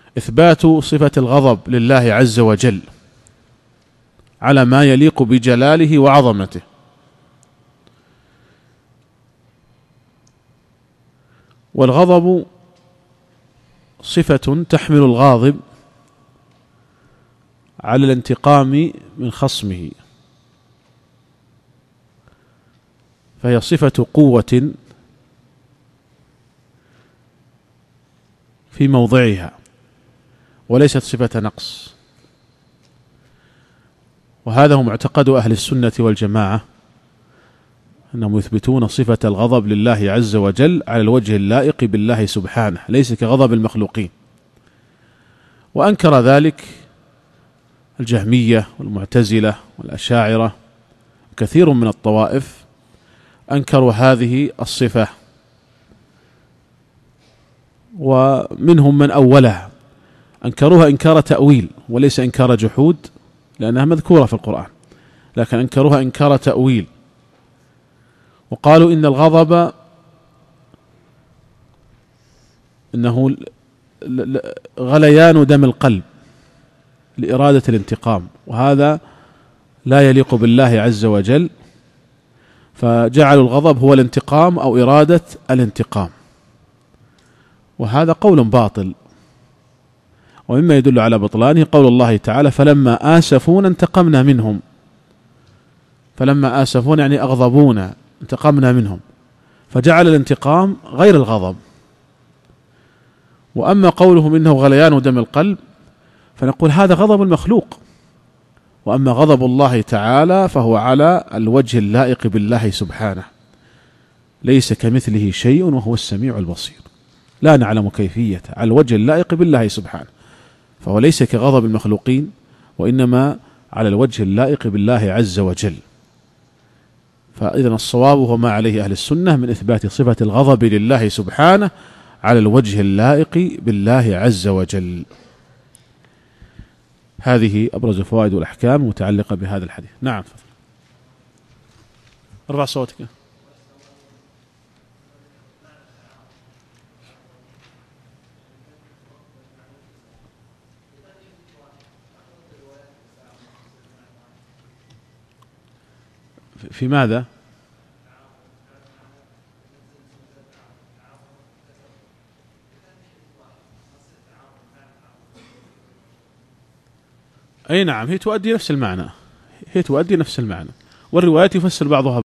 إثبات صفة الغضب لله عز وجل على ما يليق بجلاله وعظمته. والغضب صفة تحمل الغاضب على الانتقام من خصمه، فهي صفة قوة في موضعها وليست صفة نقص. وهذا هو معتقد أهل السنة والجماعة، أنهم يثبتون صفة الغضب لله عز وجل على الوجه اللائق بالله سبحانه، ليس كغضب المخلوقين. وأنكر ذلك الجهمية والمعتزلة والأشاعرة، كثير من الطوائف أنكروا هذه الصفة، ومنهم من أولها، أنكروها إنكار تأويل وليس إنكار جحود، لأنها مذكورة في القرآن، لكن أنكروها إنكار تأويل، وقالوا إن الغضب إنه غليان دم القلب لإرادة الانتقام، وهذا لا يليق بالله عز وجل، فجعلوا الغضب هو الانتقام أو إرادة الانتقام، وهذا قول باطل. ومما يدل على بطلانه قول الله تعالى: فلما آسفونا انتقمنا منهم. فلما آسفونا يعني أغضبونا، انتقمنا منهم، فجعل الانتقام غير الغضب. وأما قولهم إنه غليان دم القلب فنقول هذا غضب المخلوق، وأما غضب الله تعالى فهو على الوجه اللائق بالله سبحانه، ليس كمثله شيء وهو السميع البصير، لا نعلم كيفيته، على الوجه اللائق بالله سبحانه، فهو ليس كغضب المخلوقين، وإنما على الوجه اللائق بالله عز وجل. فإذا الصواب هو ما عليه أهل السنة من إثبات صفة الغضب لله سبحانه على الوجه اللائق بالله عز وجل. هذه أبرز الفوائد والأحكام المتعلقة بهذا الحديث. نعم، ارفع صوتك. في ماذا؟ أي نعم، هي تؤدي نفس المعنى، والروايات يفسر بعضها